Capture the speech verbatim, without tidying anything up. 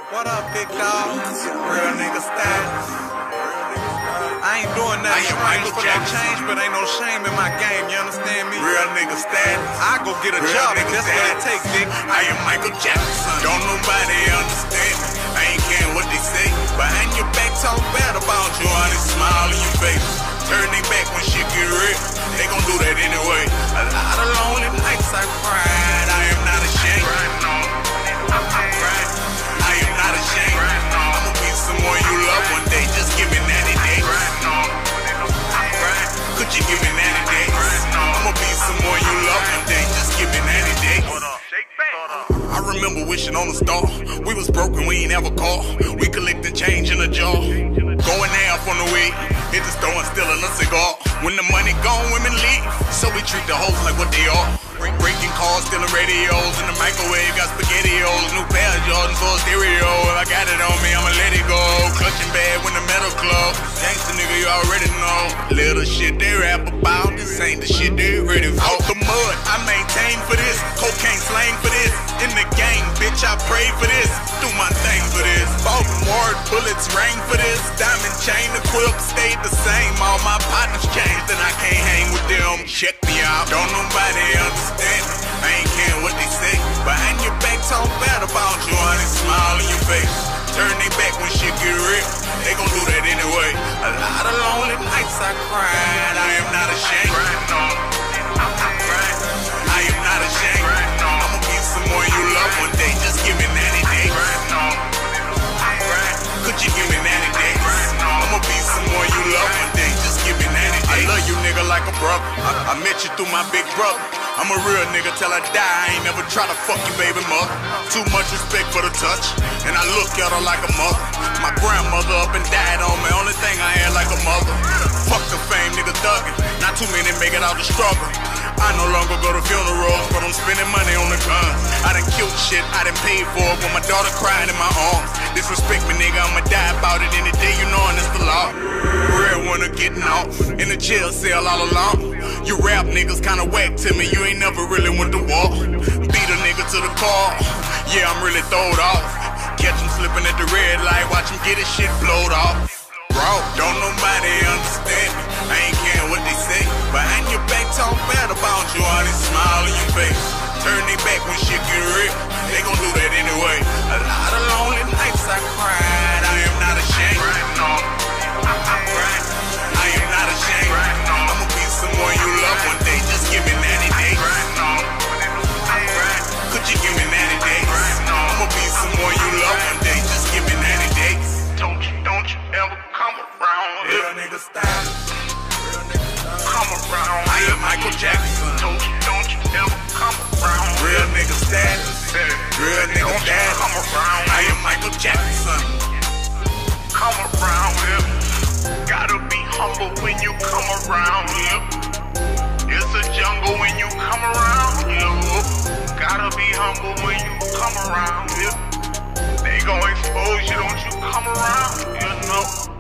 What up, big dog? Real nigga status. I ain't doing nothing strange for that change, but ain't no shame in my game, you understand me? Real nigga status. I go get a Real job if nigga that's what it status. takes, dick. I am Michael Jackson. Don't nobody understand me. I ain't caring what they say. Behind your back talk bad about you, and they smile in your face. Turn they back when shit get real. They gon' do that anyway. A lot of lonely nights I cried. I am not ashamed. I am not ashamed. I'ma be someone you love one day. Just give me ninety days. Could you give me ninety days? I'ma be someone you love one day. Just give me ninety days. I remember wishing on a star. We was broken, we ain't ever caught. We collecting change in a jar. Going half on the way. Hit the store and stealing a cigar. When the money gone, women leave. So we treat the hoes like what they are. Breaking cars, stealing radios. In the microwave, got spaghettios. New pair of Jordans for a stereo. If I got it on me, I'ma let it go. Clutching bad when the metal club. Gangsta nigga, you already know. Little shit they rap about. This ain't the shit they ready for. Out the mud, I maintain for this. Cocaine slang for this. In the game, bitch, I pray for this. Do my thing for this. Baltimore bullets rain for this. Diamond chain, the quilt stayed the same. All my partners changed and I can't hang with them. Check me out. Don't nobody understand me. I ain't caring what they say. Behind your back talk bad about you, and they smile in your face. Turn they back when shit get real. They gon' do that anyway. A lot of lonely nights I cried. I am not ashamed. I am not ashamed. I'ma be someone you love one day. Just give me ninety days. Could you give me ninety days? I'ma be someone you love one day. Just give me ninety days. I love you, nigga, like a brother. I, I met you through my big brother. I'm a real nigga till I die. I ain't never try to fuck you, baby mother. Too much respect for the touch, and I look at her like a mother. My grandmother up and died on me. Only thing I had like a mother. Fuck the fame, nigga thuggin'. Not too many make it out the struggle. I no longer go to funerals, but I'm spending money on the guns. I done killed shit, I done paid for it when my daughter cried in my arms. Disrespect me, nigga, I'ma die about it any day, you know, and it's the law. Real winner getting off in the jail cell all along. You rap niggas kinda whack to me, you ain't never really went to war. Beat a nigga to the car, yeah, I'm really throwed off. Catch him slipping at the red light, watch him get his shit blowed off. Bro, don't nobody understand me. I ain't caring what they say. Behind your back talk bad about you, all they smile in your face. Turn they back when shit get real. They gon' do that anyway. A lot of lonely nights I cried. I am not ashamed. I am not ashamed. I'ma be someone you love one day. Just give me ninety days. Could you give me ninety days? I'ma be someone you love one day. Just give me ninety days. Don't you, don't you ever come around. Real nigga status. Come around. I am Michael Jackson. Don't you, don't you ever come around. Real nigga status. Real nigga status. Come around. I am Michael Jackson. Come around, yeah. Gotta be humble when you come around, yeah. It's a jungle when you come around, yeah. Gotta be humble when you come around, yeah. They gon' expose you, don't you come around, you know.